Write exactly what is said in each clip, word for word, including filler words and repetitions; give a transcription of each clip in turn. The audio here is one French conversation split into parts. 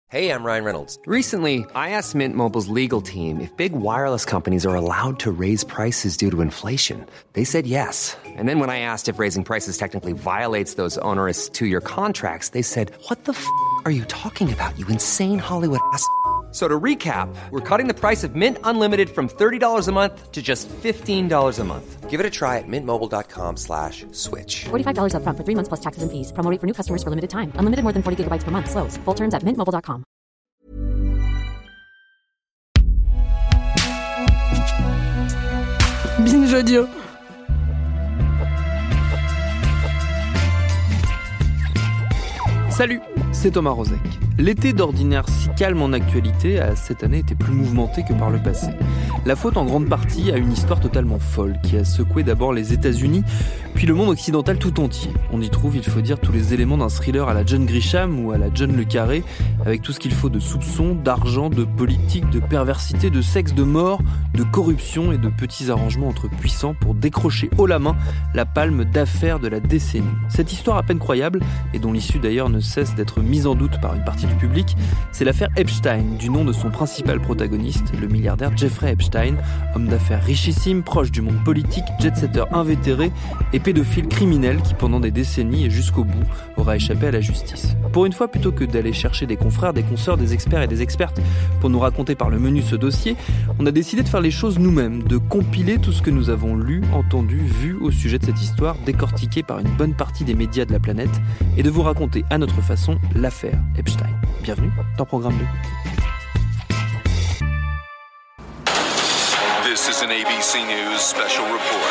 Hey, I'm Ryan Reynolds. Recently, I asked Mint Mobile's legal team if big wireless companies are allowed to raise prices due to inflation. They said yes. And then when I asked if raising prices technically violates those onerous two-year contracts, they said, what the f*** are you talking about, you insane Hollywood ass f- So to recap, we're cutting the price of Mint Unlimited from thirty dollars a month to just fifteen dollars a month. Give it a try at mintmobile.com slash switch. forty-five dollars up front for three months plus taxes and fees. Promo rate for new customers for limited time. Unlimited more than forty gigabytes per month. Slows full terms at mint mobile dot com. Binge Audio. Salut, c'est Thomas Rozek. L'été d'ordinaire si calme en actualité a cette année été plus mouvementé que par le passé. La faute en grande partie à une histoire totalement folle qui a secoué d'abord les États-Unis, puis le monde occidental tout entier. On y trouve, il faut dire, tous les éléments d'un thriller à la John Grisham ou à la John le Carré, avec tout ce qu'il faut de soupçons, d'argent, de politique, de perversité, de sexe, de mort, de corruption et de petits arrangements entre puissants pour décrocher haut la main la palme d'affaires de la décennie. Cette histoire à peine croyable, et dont l'issue d'ailleurs ne cesse d'être mise en doute par une partie du public, c'est l'affaire Epstein, du nom de son principal protagoniste, le milliardaire Jeffrey Epstein, homme d'affaires richissime, proche du monde politique, jet-setter invétéré et pédophile criminel qui pendant des décennies et jusqu'au bout aura échappé à la justice. Pour une fois, plutôt que d'aller chercher des confrères, des consoeurs, des experts et des expertes pour nous raconter par le menu ce dossier, on a décidé de faire les choses nous-mêmes, de compiler tout ce que nous avons lu, entendu, vu au sujet de cette histoire, décortiquée par une bonne partie des médias de la planète, et de vous raconter à notre façon l'affaire Epstein. Bienvenue dans Programme deux. This is an A B C News special report.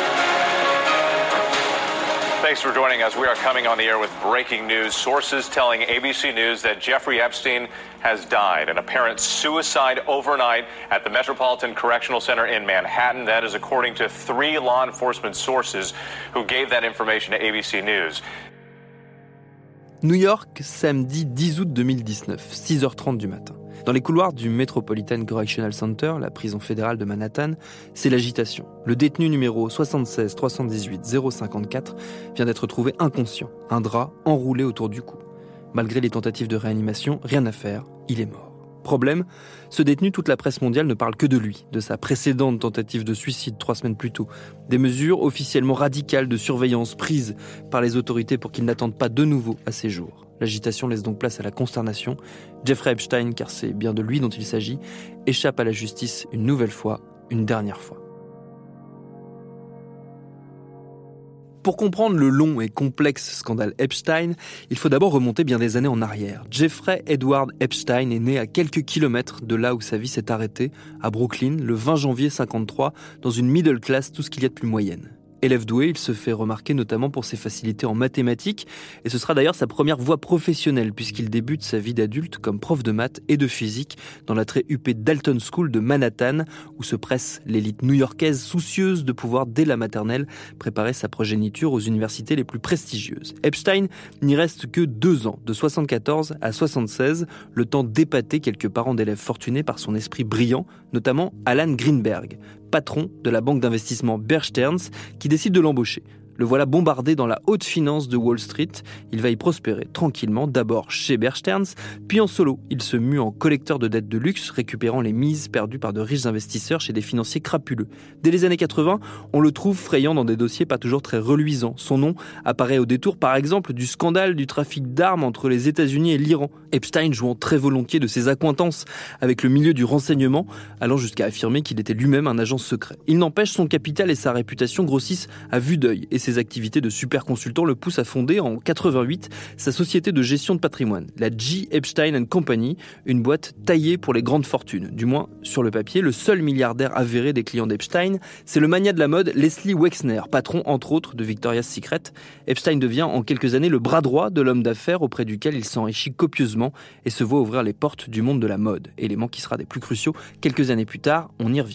Thanks for joining us. We are coming on the air with breaking news. Sources telling A B C News that Jeffrey Epstein has died. An apparent suicide overnight at the Metropolitan Correctional Center in Manhattan. That is according to three law enforcement sources who gave that information to A B C News. New York, samedi dix août deux mille dix-neuf, six heures trente du matin. Dans les couloirs du Metropolitan Correctional Center, la prison fédérale de Manhattan, c'est l'agitation. Le détenu numéro soixante-seize trois cent dix-huit zéro cinquante-quatre vient d'être trouvé inconscient, un drap enroulé autour du cou. Malgré les tentatives de réanimation, rien à faire, il est mort. Problème, ce détenu, toute la presse mondiale ne parle que de lui, de sa précédente tentative de suicide trois semaines plus tôt, des mesures officiellement radicales de surveillance prises par les autorités pour qu'il n'attende pas de nouveau à ses jours. L'agitation laisse donc place à la consternation. Jeffrey Epstein, car c'est bien de lui dont il s'agit, échappe à la justice une nouvelle fois, une dernière fois. Pour comprendre le long et complexe scandale Epstein, il faut d'abord remonter bien des années en arrière. Jeffrey Edward Epstein est né à quelques kilomètres de là où sa vie s'est arrêtée, à Brooklyn, le vingt janvier cinquante-trois, dans une middle class tout ce qu'il y a de plus moyenne. Élève doué, il se fait remarquer notamment pour ses facilités en mathématiques, et ce sera d'ailleurs sa première voie professionnelle, puisqu'il débute sa vie d'adulte comme prof de maths et de physique dans la très huppée Dalton School de Manhattan, où se presse l'élite new-yorkaise soucieuse de pouvoir, dès la maternelle, préparer sa progéniture aux universités les plus prestigieuses. Epstein n'y reste que deux ans, de soixante-quatorze à soixante-seize, le temps d'épater quelques parents d'élèves fortunés par son esprit brillant, notamment Alan Greenberg, patron de la banque d'investissement Bear Stearns, qui décide de l'embaucher. Le voilà bombardé dans la haute finance de Wall Street. Il va y prospérer tranquillement, d'abord chez Bear Stearns, puis en solo. Il se mue en collecteur de dettes de luxe, récupérant les mises perdues par de riches investisseurs chez des financiers crapuleux. Dès les années quatre-vingts, on le trouve frayant dans des dossiers pas toujours très reluisants. Son nom apparaît au détour, par exemple, du scandale du trafic d'armes entre les États-Unis et l'Iran. Epstein jouant très volontiers de ses accointances avec le milieu du renseignement, allant jusqu'à affirmer qu'il était lui-même un agent secret. Il n'empêche, son capital et sa réputation grossissent à vue d'œil, et ses activités de super consultant le poussent à fonder en quatre-vingt-huit sa société de gestion de patrimoine, la G. Epstein and Company, une boîte taillée pour les grandes fortunes. Du moins, sur le papier, le seul milliardaire avéré des clients d'Epstein, c'est le magnat de la mode Leslie Wexner, patron entre autres de Victoria's Secret. Epstein devient en quelques années le bras droit de l'homme d'affaires auprès duquel il s'enrichit copieusement et se voit ouvrir les portes du monde de la mode, élément qui sera des plus cruciaux quelques années plus tard, on y reviendra.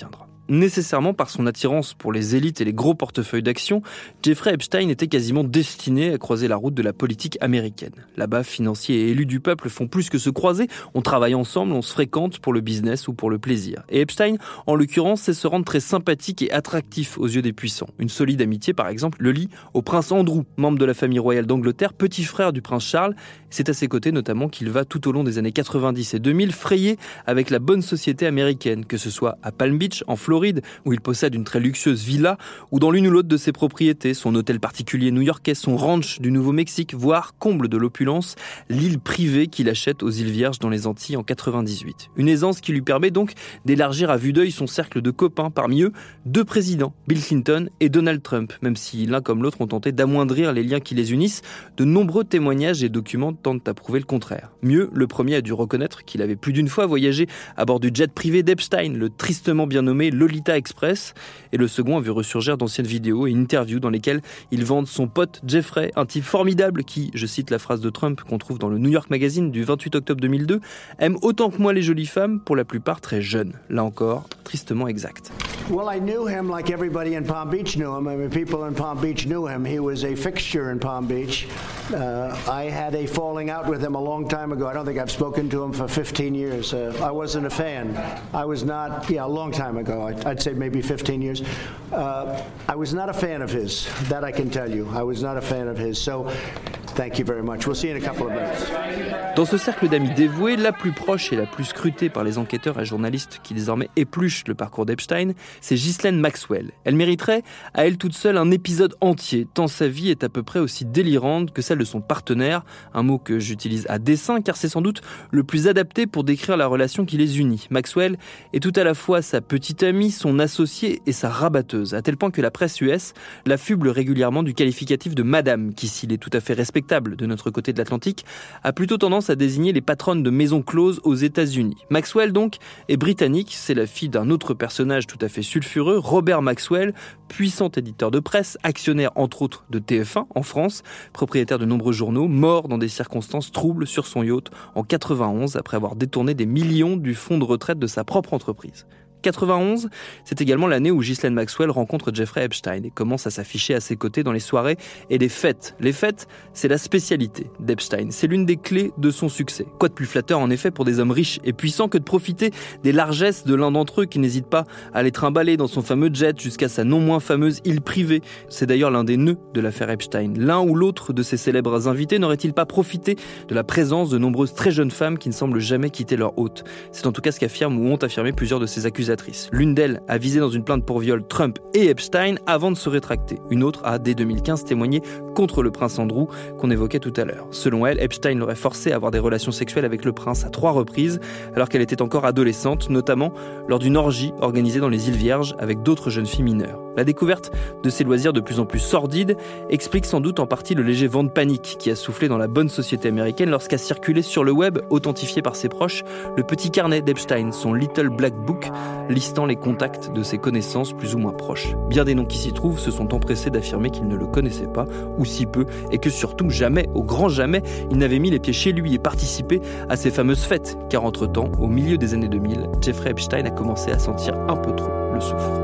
nécessairement par son attirance pour les élites et les gros portefeuilles d'actions, Jeffrey Epstein était quasiment destiné à croiser la route de la politique américaine. Là-bas, financiers et élus du peuple font plus que se croiser, on travaille ensemble, on se fréquente pour le business ou pour le plaisir. Et Epstein, en l'occurrence, sait se rendre très sympathique et attractif aux yeux des puissants. Une solide amitié, par exemple, le lie au prince Andrew, membre de la famille royale d'Angleterre, petit frère du prince Charles. C'est à ses côtés notamment qu'il va tout au long des années quatre-vingt-dix et deux mille frayer avec la bonne société américaine, que ce soit à Palm Beach, en Floride, où il possède une très luxueuse villa, ou dans l'une ou l'autre de ses propriétés, son hôtel particulier new-yorkais, son ranch du Nouveau-Mexique, voire, comble de l'opulence, l'île privée qu'il achète aux îles Vierges dans les Antilles en quatre-vingt-dix-huit. Une aisance qui lui permet donc d'élargir à vue d'œil son cercle de copains, parmi eux deux présidents, Bill Clinton et Donald Trump, même si l'un comme l'autre ont tenté d'amoindrir les liens qui les unissent, de nombreux témoignages et documents tentent à prouver le contraire. Mieux, le premier a dû reconnaître qu'il avait plus d'une fois voyagé à bord du jet privé d'Epstein, le tristement bien nommé Lolita Express, et le second a vu ressurgir d'anciennes vidéos et interviews dans lesquelles il vante son pote Jeffrey, un type formidable qui, je cite la phrase de Trump qu'on trouve dans le New York Magazine du vingt-huit octobre deux mille deux, aime autant que moi les jolies femmes, pour la plupart très jeunes. Là encore, tristement exact. Well, I knew him like everybody in Palm Beach knew him. I mean, people in Palm Beach knew him. He was a fixture in Palm Beach. Uh, I had a falling out with him a long time ago. I don't think I've spoken to him for fifteen years. Uh, I wasn't a fan. I was not, yeah, a long time ago. I'd, I'd say maybe fifteen years. Uh, I was not a fan of his. That I can tell you. I was not a fan of his. So, thank you very much. We'll see you in a couple of minutes. Dans ce cercle d'amis dévoués, la plus proche et la plus scrutée par les enquêteurs et journalistes qui désormais épluchent le parcours d'Epstein, c'est Ghislaine Maxwell. Elle mériterait, à elle toute seule, un épisode entier, tant sa vie est à peu près aussi délirante que celle de son partenaire, un mot que j'utilise à dessein car c'est sans doute le plus adapté pour décrire la relation qui les unit. Maxwell est tout à la fois sa petite amie, son associée et sa rabatteuse, à tel point que la presse U S l'affuble régulièrement du qualificatif de madame, qui, s'il est tout à fait respectable de notre côté de l'Atlantique, a plutôt tendance à désigner les patronnes de maisons closes aux États-Unis. Maxwell, donc, est britannique, c'est la fille d'un autre personnage tout à fait sulfureux, Robert Maxwell, puissant éditeur de presse, actionnaire entre autres de T F un en France, propriétaire de nombreux journaux, mort dans des circonstances troubles sur son yacht en quatre-vingt-onze après avoir détourné des millions du fonds de retraite de sa propre entreprise. quatre-vingt-onze, c'est également l'année où Ghislaine Maxwell rencontre Jeffrey Epstein et commence à s'afficher à ses côtés dans les soirées et les fêtes. Les fêtes, c'est la spécialité d'Epstein. C'est l'une des clés de son succès. Quoi de plus flatteur en effet pour des hommes riches et puissants que de profiter des largesses de l'un d'entre eux qui n'hésite pas à les trimballer dans son fameux jet jusqu'à sa non moins fameuse île privée. C'est d'ailleurs l'un des nœuds de l'affaire Epstein. L'un ou l'autre de ces célèbres invités n'aurait-il pas profité de la présence de nombreuses très jeunes femmes qui ne semblent jamais quitter leur hôte? C'est en tout cas ce qu'affirment ou ont affirmé plusieurs de ces accusatrices. L'une d'elles a visé dans une plainte pour viol Trump et Epstein avant de se rétracter. Une autre a, dès deux mille quinze, témoigné contre le prince Andrew qu'on évoquait tout à l'heure. Selon elle, Epstein l'aurait forcée à avoir des relations sexuelles avec le prince à trois reprises, alors qu'elle était encore adolescente, notamment lors d'une orgie organisée dans les îles Vierges avec d'autres jeunes filles mineures. La découverte de ces loisirs de plus en plus sordides explique sans doute en partie le léger vent de panique qui a soufflé dans la bonne société américaine lorsqu'a circulé sur le web, authentifié par ses proches, le petit carnet d'Epstein, son Little Black Book, listant les contacts de ses connaissances plus ou moins proches. Bien des noms qui s'y trouvent se sont empressés d'affirmer qu'ils ne le connaissaient pas, ou si peu, et que surtout jamais, au grand jamais, il n'avait mis les pieds chez lui et participé à ces fameuses fêtes, car entre-temps, au milieu des années deux mille, Jeffrey Epstein a commencé à sentir un peu trop le soufre.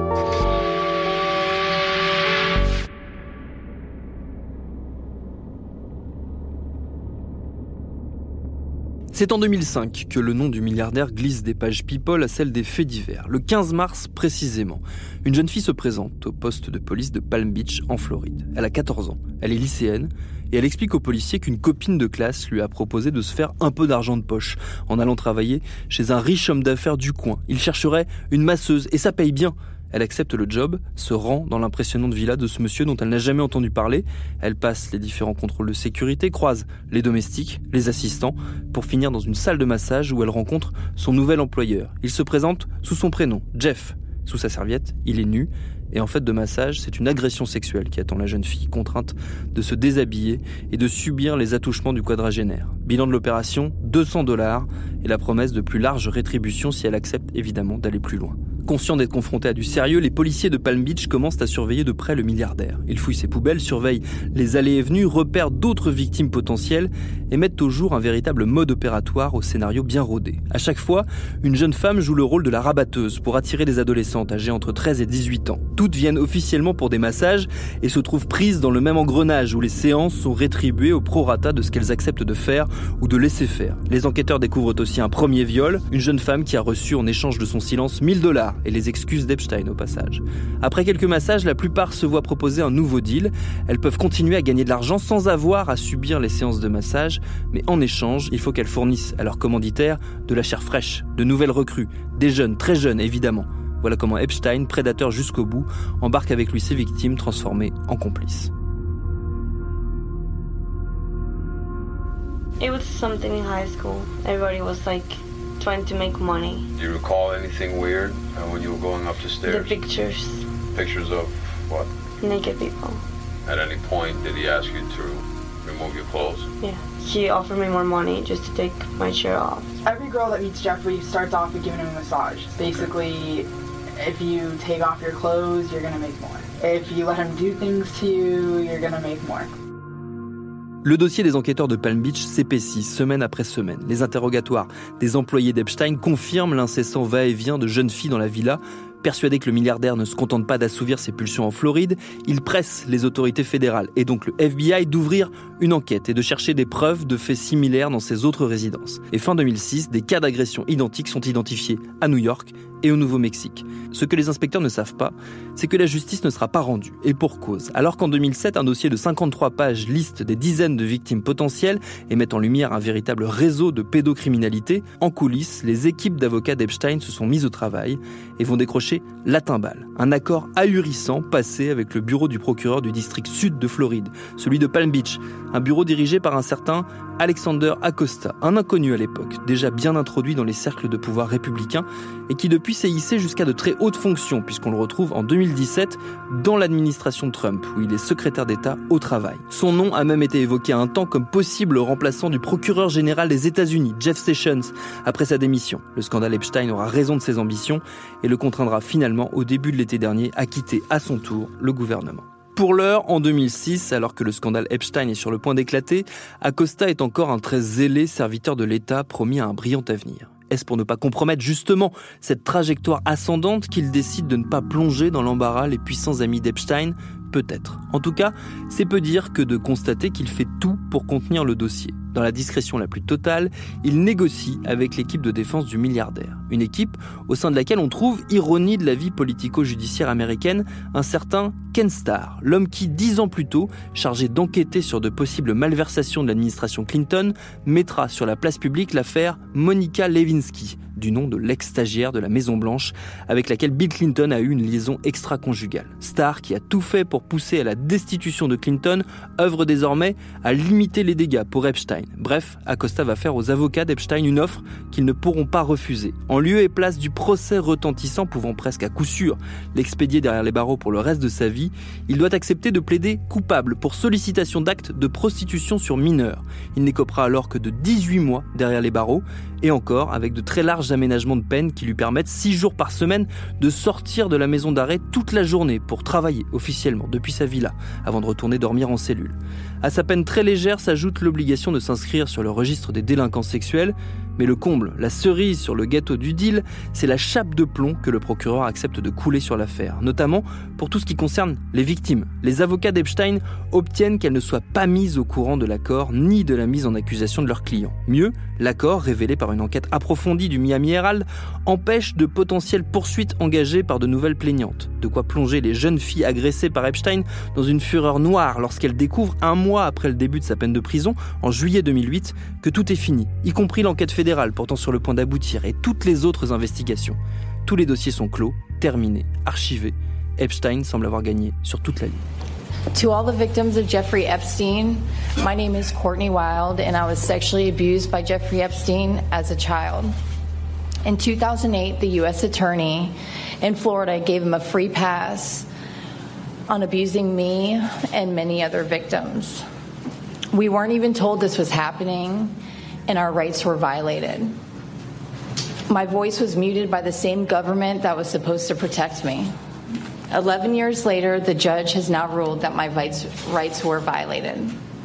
C'est en deux mille cinq que le nom du milliardaire glisse des pages People à celle des faits divers. Le quinze mars précisément, une jeune fille se présente au poste de police de Palm Beach en Floride. Elle a quatorze ans, elle est lycéenne et elle explique aux policiers qu'une copine de classe lui a proposé de se faire un peu d'argent de poche en allant travailler chez un riche homme d'affaires du coin. Il chercherait une masseuse et ça paye bien. Elle accepte le job, se rend dans l'impressionnante villa de ce monsieur dont elle n'a jamais entendu parler. Elle passe les différents contrôles de sécurité, croise les domestiques, les assistants, pour finir dans une salle de massage où elle rencontre son nouvel employeur. Il se présente sous son prénom, Jeff. Sous sa serviette, il est nu. Et en fait de massage, c'est une agression sexuelle qui attend la jeune fille, contrainte de se déshabiller et de subir les attouchements du quadragénaire. Bilan de l'opération, deux cents dollars et la promesse de plus large rétribution si elle accepte évidemment d'aller plus loin. Conscients d'être confrontés à du sérieux, les policiers de Palm Beach commencent à surveiller de près le milliardaire. Ils fouillent ses poubelles, surveillent les allées et venues, repèrent d'autres victimes potentielles et mettent au jour un véritable mode opératoire au scénario bien rodé. À chaque fois, une jeune femme joue le rôle de la rabatteuse pour attirer des adolescentes âgées entre treize et dix-huit ans. Toutes viennent officiellement pour des massages et se trouvent prises dans le même engrenage où les séances sont rétribuées au prorata de ce qu'elles acceptent de faire ou de laisser faire. Les enquêteurs découvrent aussi un premier viol, une jeune femme qui a reçu en échange de son silence mille dollars et les excuses d'Epstein au passage. Après quelques massages, la plupart se voient proposer un nouveau deal. Elles peuvent continuer à gagner de l'argent sans avoir à subir les séances de massage, mais en échange, il faut qu'elles fournissent à leurs commanditaires de la chair fraîche, de nouvelles recrues, des jeunes, très jeunes évidemment. Voilà comment Epstein, prédateur jusqu'au bout, embarque avec lui ses victimes transformées en complices. It was something in high school. Everybody was like trying to make money. Do you recall anything weird uh, when you were going up the stairs? The pictures. Pictures of what? Naked people. At any point, did he ask you to remove your clothes? Yeah. He offered me more money just to take my shirt off. Every girl that meets Jeffrey starts off with giving him a massage. Basically, if you take off your clothes, you're gonna make more. If you let him do things to you, you're gonna make more. Le dossier des enquêteurs de Palm Beach s'épaissit semaine après semaine. Les interrogatoires des employés d'Epstein confirment l'incessant va-et-vient de jeunes filles dans la villa. Persuadé que le milliardaire ne se contente pas d'assouvir ses pulsions en Floride, il presse les autorités fédérales et donc le F B I d'ouvrir une enquête et de chercher des preuves de faits similaires dans ses autres résidences. Et fin deux mille six, des cas d'agression identiques sont identifiés à New York et au Nouveau-Mexique. Ce que les inspecteurs ne savent pas, c'est que la justice ne sera pas rendue, et pour cause. Alors qu'en deux mille sept, un dossier de cinquante-trois pages liste des dizaines de victimes potentielles et met en lumière un véritable réseau de pédocriminalité, en coulisses, les équipes d'avocats d'Epstein se sont mises au travail et vont décrocher la timbale. Un accord ahurissant passé avec le bureau du procureur du district sud de Floride, celui de Palm Beach, un bureau dirigé par un certain Alexander Acosta, un inconnu à l'époque, déjà bien introduit dans les cercles de pouvoir républicains et qui depuis s'est hissé jusqu'à de très hautes fonctions puisqu'on le retrouve en deux mille dix-sept dans l'administration Trump où il est secrétaire d'État au travail. Son nom a même été évoqué un temps comme possible remplaçant du procureur général des États-Unis, Jeff Sessions, après sa démission. Le scandale Epstein aura raison de ses ambitions et le contraindra finalement au début de l'été dernier à quitter à son tour le gouvernement. Pour l'heure, en deux mille six, alors que le scandale Epstein est sur le point d'éclater, Acosta est encore un très zélé serviteur de l'État promis à un brillant avenir. Est-ce pour ne pas compromettre justement cette trajectoire ascendante qu'il décide de ne pas plonger dans l'embarras les puissants amis d'Epstein ? Peut-être. En tout cas, c'est peu dire que de constater qu'il fait tout pour contenir le dossier. Dans la discrétion la plus totale, il négocie avec l'équipe de défense du milliardaire. Une équipe au sein de laquelle on trouve, ironie de la vie politico-judiciaire américaine, un certain Ken Starr, l'homme qui, dix ans plus tôt, chargé d'enquêter sur de possibles malversations de l'administration Clinton, mettra sur la place publique l'affaire Monica Lewinsky, du nom de l'ex-stagiaire de la Maison-Blanche, avec laquelle Bill Clinton a eu une liaison extra-conjugale. Starr, qui a tout fait pour pousser à la destitution de Clinton, œuvre désormais à limiter les dégâts pour Epstein. Bref, Acosta va faire aux avocats d'Epstein une offre qu'ils ne pourront pas refuser. En lieu et place du procès retentissant pouvant presque à coup sûr l'expédier derrière les barreaux pour le reste de sa vie, il doit accepter de plaider coupable pour sollicitation d'actes de prostitution sur mineurs. Il n'écopera alors que de dix-huit mois derrière les barreaux, et encore avec de très larges aménagements de peine qui lui permettent six jours par semaine de sortir de la maison d'arrêt toute la journée pour travailler officiellement depuis sa villa, avant de retourner dormir en cellule. À sa peine très légère s'ajoute l'obligation de s'inscrire sur le registre des délinquants sexuels, mais le comble, la cerise sur le gâteau du deal, c'est la chape de plomb que le procureur accepte de couler sur l'affaire, notamment pour tout ce qui concerne les victimes. Les avocats d'Epstein obtiennent qu'elles ne soient pas mises au courant de l'accord ni de la mise en accusation de leurs clients. Mieux, l'accord, révélé par une enquête approfondie du Miami Herald, empêche de potentielles poursuites engagées par de nouvelles plaignantes. De quoi plonger les jeunes filles agressées par Epstein dans une fureur noire lorsqu'elles découvrent un mois après le début de sa peine de prison, en juillet deux mille huit, que tout est fini, y compris l'enquête fédérale pourtant sur le point d'aboutir et toutes les autres investigations. Tous les dossiers sont clos, terminés, archivés. Epstein semble avoir gagné sur toute la ligne. To all the victims of Jeffrey Epstein, my name is Courtney Wild and I was sexually abused by Jeffrey Epstein as a child. In two thousand eight, the U S attorney in Florida gave him a free pass on abusing me and many other victims. We weren't even told this was happening and our rights were violated. My voice was muted by the same government that was supposed to protect me. Eleven years later, the judge has now ruled that my rights were violated.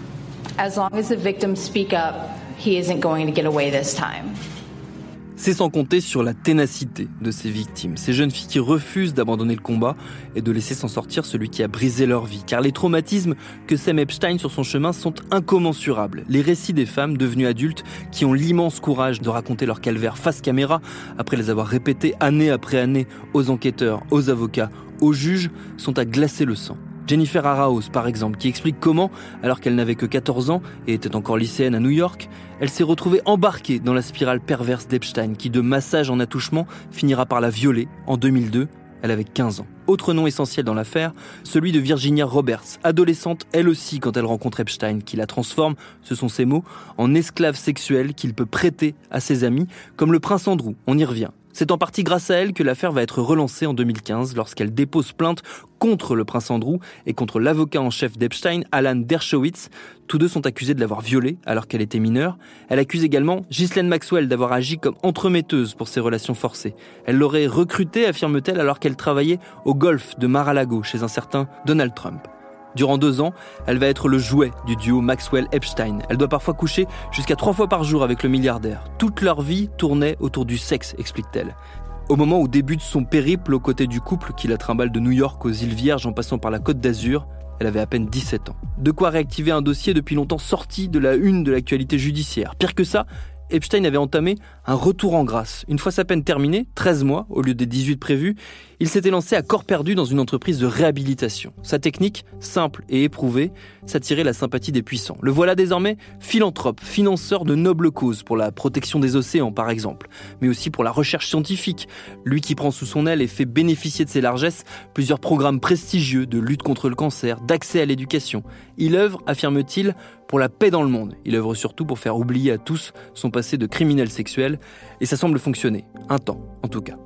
As long as the victims speak up, he isn't going to get away this time. C'est sans compter sur la ténacité de ces victimes, ces jeunes filles qui refusent d'abandonner le combat et de laisser s'en sortir celui qui a brisé leur vie. Car les traumatismes que sème Epstein sur son chemin sont incommensurables. Les récits des femmes devenues adultes qui ont l'immense courage de raconter leur calvaire face caméra, après les avoir répétés année après année aux enquêteurs, aux avocats, aux juges, sont à glacer le sang. Jennifer Araoz, par exemple, qui explique comment, alors qu'elle n'avait que quatorze ans et était encore lycéenne à New York, elle s'est retrouvée embarquée dans la spirale perverse d'Epstein, qui de massage en attouchement finira par la violer en deux mille deux. Elle avait quinze ans. Autre nom essentiel dans l'affaire, celui de Virginia Roberts, adolescente elle aussi quand elle rencontre Epstein, qui la transforme, ce sont ses mots, en esclave sexuelle qu'il peut prêter à ses amis, comme le prince Andrew, on y revient. C'est en partie grâce à elle que l'affaire va être relancée en deux mille quinze lorsqu'elle dépose plainte contre le prince Andrew et contre l'avocat en chef d'Epstein, Alan Dershowitz. Tous deux sont accusés de l'avoir violée alors qu'elle était mineure. Elle accuse également Ghislaine Maxwell d'avoir agi comme entremetteuse pour ces relations forcées. Elle l'aurait recrutée, affirme-t-elle, alors qu'elle travaillait au golf de Mar-a-Lago chez un certain Donald Trump. Durant deux ans, elle va être le jouet du duo Maxwell-Epstein. Elle doit parfois coucher jusqu'à trois fois par jour avec le milliardaire. Toute leur vie tournait autour du sexe, explique-t-elle. Au moment où débute son périple aux côtés du couple qui la trimballe de New York aux îles Vierges en passant par la Côte d'Azur, elle avait à peine dix-sept ans. De quoi réactiver un dossier depuis longtemps sorti de la une de l'actualité judiciaire. Pire que ça, Epstein avait entamé un retour en grâce. Une fois sa peine terminée, treize mois au lieu des dix-huit prévus, il s'était lancé à corps perdu dans une entreprise de réhabilitation. Sa technique, simple et éprouvée, s'attirait la sympathie des puissants. Le voilà désormais philanthrope, financeur de nobles causes pour la protection des océans par exemple, mais aussi pour la recherche scientifique. Lui qui prend sous son aile et fait bénéficier de ses largesses plusieurs programmes prestigieux de lutte contre le cancer, d'accès à l'éducation. Il œuvre, affirme-t-il, pour la paix dans le monde. Il œuvre surtout pour faire oublier à tous son passé de criminel sexuel, et ça semble fonctionner. Un temps, en tout cas.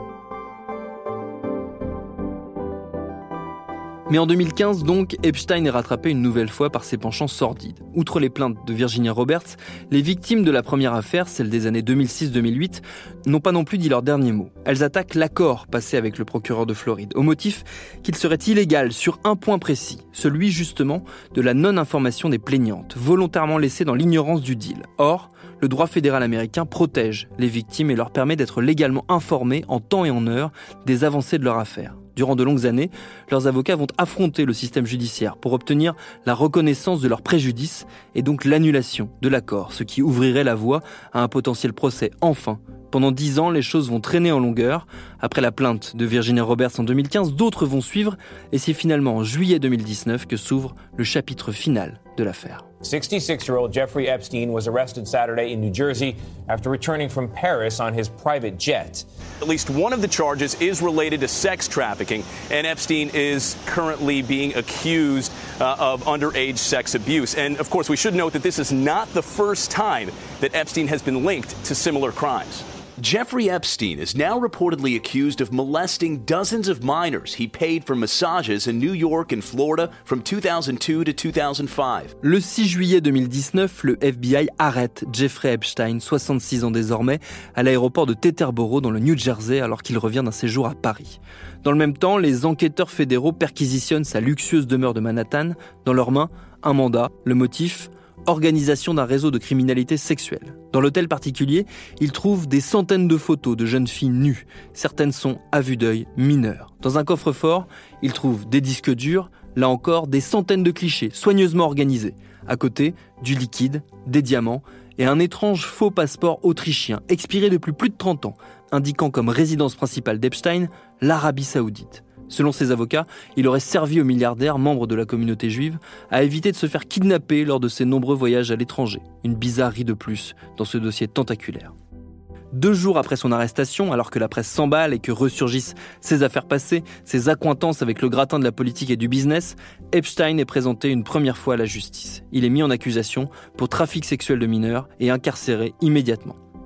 Mais en deux mille quinze, donc, Epstein est rattrapé une nouvelle fois par ses penchants sordides. Outre les plaintes de Virginia Roberts, les victimes de la première affaire, celle des années deux mille six deux mille huit, n'ont pas non plus dit leur dernier mot. Elles attaquent l'accord passé avec le procureur de Floride, au motif qu'il serait illégal sur un point précis, celui justement de la non-information des plaignantes, volontairement laissées dans l'ignorance du deal. Or, le droit fédéral américain protège les victimes et leur permet d'être légalement informées en temps et en heure des avancées de leur affaire. Durant de longues années, leurs avocats vont affronter le système judiciaire pour obtenir la reconnaissance de leur préjudice et donc l'annulation de l'accord, ce qui ouvrirait la voie à un potentiel procès enfin. Pendant dix ans, les choses vont traîner en longueur. Après la plainte de Virginia Roberts en deux mille quinze, d'autres vont suivre et c'est finalement en juillet deux mille dix-neuf que s'ouvre le chapitre final de l'affaire. sixty-six-year-old Jeffrey Epstein was arrested Saturday in New Jersey after returning from Paris on his private jet. At least one of the charges is related to sex trafficking, and Epstein is currently being accused uh, of underage sex abuse. And of course, we should note that this is not the first time that Epstein has been linked to similar crimes. Jeffrey Epstein is now reportedly accused of molesting dozens of minors he paid for massages in New York and Florida from two thousand two to two thousand five. Le six juillet deux mille dix-neuf, le F B I arrête Jeffrey Epstein, soixante-six ans désormais, à l'aéroport de Teterboro dans le New Jersey alors qu'il revient d'un séjour à Paris. Dans le même temps, les enquêteurs fédéraux perquisitionnent sa luxueuse demeure de Manhattan. Dans leurs mains, un mandat, le motif, organisation d'un réseau de criminalité sexuelle. Dans l'hôtel particulier, ils trouvent des centaines de photos de jeunes filles nues. Certaines sont, à vue d'œil, mineures. Dans un coffre-fort, ils trouvent des disques durs, là encore des centaines de clichés soigneusement organisés. À côté, du liquide, des diamants et un étrange faux passeport autrichien expiré depuis plus de trente ans, indiquant comme résidence principale d'Epstein l'Arabie Saoudite. Selon ses avocats, il aurait servi au milliardaire, membre de la communauté juive, à éviter de se faire kidnapper lors de ses nombreux voyages à l'étranger. Une bizarrerie de plus dans ce dossier tentaculaire. Deux jours après son arrestation, alors que la presse s'emballe et que ressurgissent ses affaires passées, ses accointances avec le gratin de la politique et du business, Epstein est présenté une première fois à la justice. Il est mis en accusation pour trafic sexuel de mineurs et incarcéré immédiatement.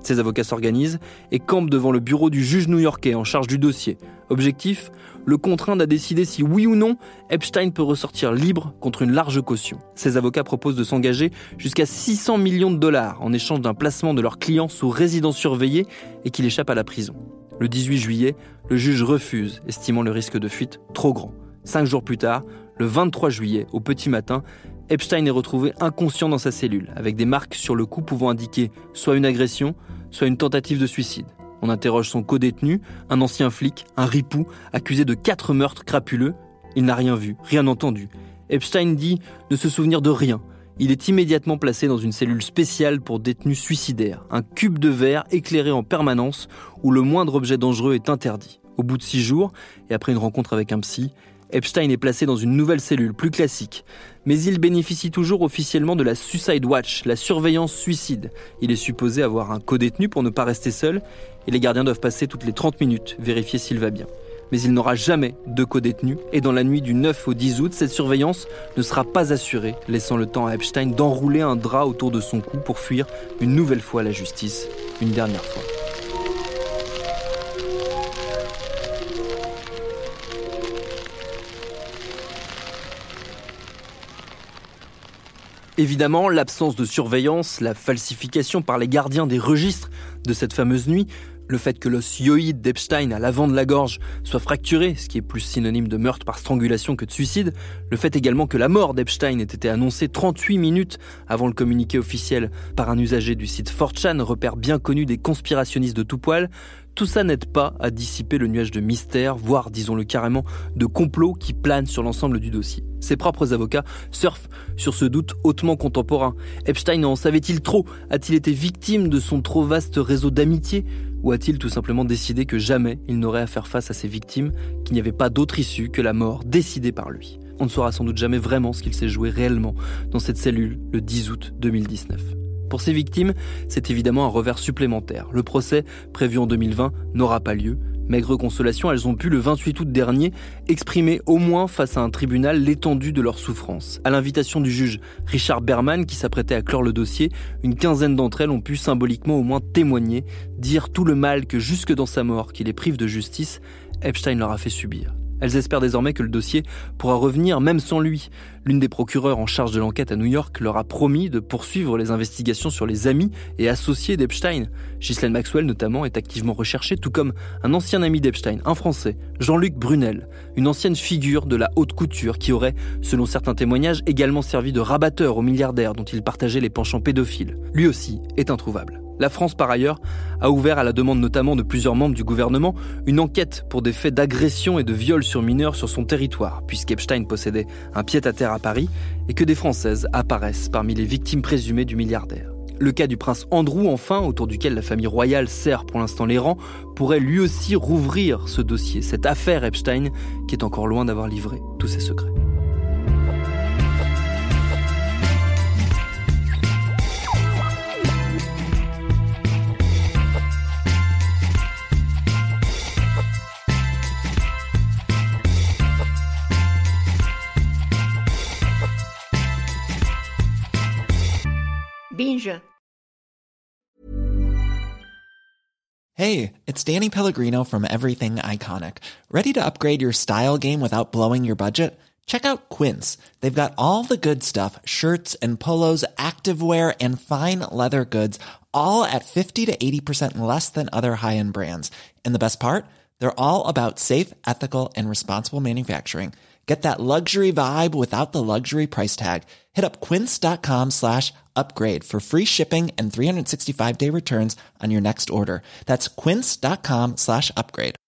Ses avocats s'organisent et campent devant le bureau du juge new-yorkais en charge du dossier. Objectif, le contraindre à décider si oui ou non Epstein peut ressortir libre contre une large caution. Ses avocats proposent de s'engager jusqu'à six cents millions de dollars en échange d'un placement de leur client sous résidence surveillée et qu'il échappe à la prison. Le dix-huit juillet, le juge refuse, estimant le risque de fuite trop grand. Cinq jours plus tard, le vingt-trois juillet, au petit matin, Epstein est retrouvé inconscient dans sa cellule, avec des marques sur le cou pouvant indiquer soit une agression, soit une tentative de suicide. On interroge son co-détenu, un ancien flic, un ripou, accusé de quatre meurtres crapuleux. Il n'a rien vu, rien entendu. Epstein dit ne se souvenir de rien. Il est immédiatement placé dans une cellule spéciale pour détenus suicidaires, un cube de verre éclairé en permanence où le moindre objet dangereux est interdit. Au bout de six jours, et après une rencontre avec un psy, Epstein est placé dans une nouvelle cellule, plus classique. Mais il bénéficie toujours officiellement de la Suicide Watch, la surveillance suicide. Il est supposé avoir un co-détenu pour ne pas rester seul, et les gardiens doivent passer toutes les trente minutes, vérifier s'il va bien. Mais il n'aura jamais de co-détenu, et dans la nuit du neuf au dix août, cette surveillance ne sera pas assurée, laissant le temps à Epstein d'enrouler un drap autour de son cou pour fuir une nouvelle fois la justice, une dernière fois. Évidemment, l'absence de surveillance, la falsification par les gardiens des registres de cette fameuse nuit, le fait que l'os hyoïde d'Epstein à l'avant de la gorge soit fracturé, ce qui est plus synonyme de meurtre par strangulation que de suicide, le fait également que la mort d'Epstein ait été annoncée trente-huit minutes avant le communiqué officiel par un usager du site four chan, repère bien connu des conspirationnistes de tout poil, tout ça n'aide pas à dissiper le nuage de mystère, voire, disons-le carrément, de complot qui plane sur l'ensemble du dossier. Ses propres avocats surfent sur ce doute hautement contemporain. Epstein en savait-il trop ? A-t-il été victime de son trop vaste réseau d'amitié ? Ou a-t-il tout simplement décidé que jamais il n'aurait à faire face à ses victimes, qu'il n'y avait pas d'autre issue que la mort décidée par lui ? On ne saura sans doute jamais vraiment ce qu'il s'est joué réellement dans cette cellule le dix août deux mille dix-neuf. Pour ses victimes, c'est évidemment un revers supplémentaire. Le procès, prévu en deux mille vingt, n'aura pas lieu. Maigre consolation, elles ont pu, le vingt-huit août dernier, exprimer au moins face à un tribunal l'étendue de leur souffrance. À l'invitation du juge Richard Berman, qui s'apprêtait à clore le dossier, une quinzaine d'entre elles ont pu symboliquement au moins témoigner, dire tout le mal que jusque dans sa mort, qui les prive de justice, Epstein leur a fait subir. Elles espèrent désormais que le dossier pourra revenir même sans lui. L'une des procureurs en charge de l'enquête à New York leur a promis de poursuivre les investigations sur les amis et associés d'Epstein. Ghislaine Maxwell notamment est activement recherchée, tout comme un ancien ami d'Epstein, un Français, Jean-Luc Brunel, une ancienne figure de la haute couture qui aurait, selon certains témoignages, également servi de rabatteur au milliardaire dont il partageait les penchants pédophiles. Lui aussi est introuvable. La France, par ailleurs, a ouvert à la demande notamment de plusieurs membres du gouvernement une enquête pour des faits d'agression et de viol sur mineurs sur son territoire, puisqu'Epstein possédait un pied-à-terre à Paris et que des Françaises apparaissent parmi les victimes présumées du milliardaire. Le cas du prince Andrew, enfin, autour duquel la famille royale serre pour l'instant les rangs, pourrait lui aussi rouvrir ce dossier, cette affaire Epstein, qui est encore loin d'avoir livré tous ses secrets. Binge. Hey, it's Danny Pellegrino from Everything Iconic. Ready to upgrade your style game without blowing your budget? Check out Quince. They've got all the good stuff, shirts and polos, activewear, and fine leather goods, all at fifty to eighty percent less than other high-end brands. And the best part? They're all about safe, ethical, and responsible manufacturing. Get that luxury vibe without the luxury price tag. Hit up quince.com slash upgrade for free shipping and three sixty-five day returns on your next order. That's quince.com slash upgrade.